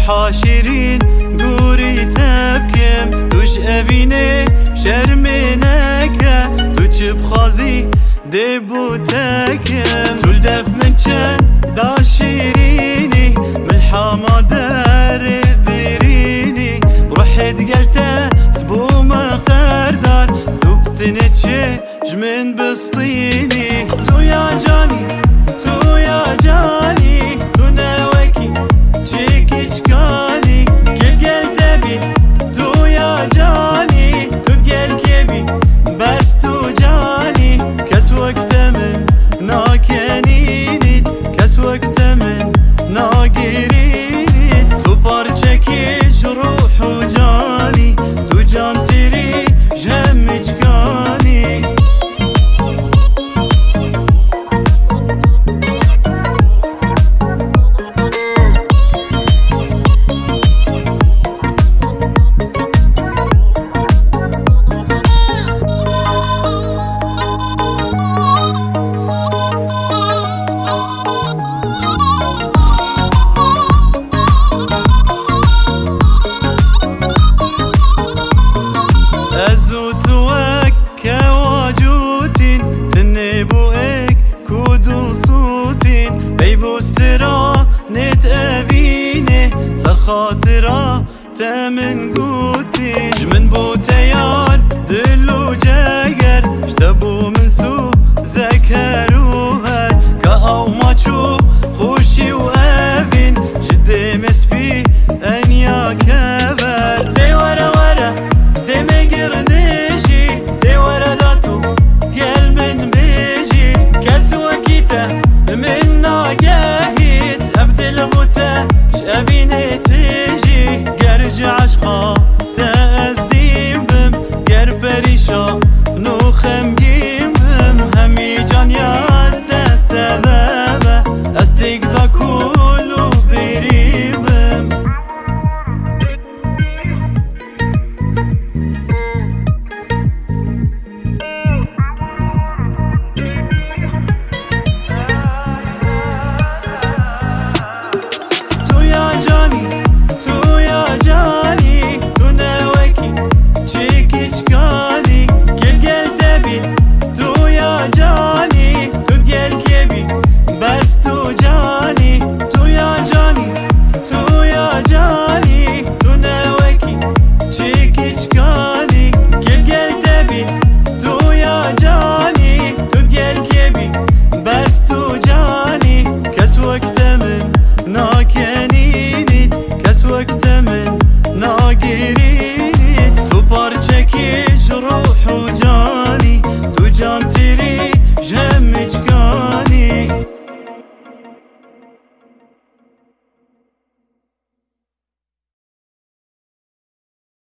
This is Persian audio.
حاشرين قوري تبكم دوش أفيني شرمينك دوش بخازي ديبو تكم تولدف من چن داشيريني ملحما در بريني بروحي تقلته سبو مقردار دوبتني تشيج من بسطيني تو يا جاني تو يا جاني تو ناوكي جيكي چكاني كل قلته بي تو يا جاني تو تقل كيبي بس تو جاني كس وقت من ناكنيني كس وقت من ناقريني تو بارچكي جروح وجاني تو جام تري جم جكاني خاطرة تمن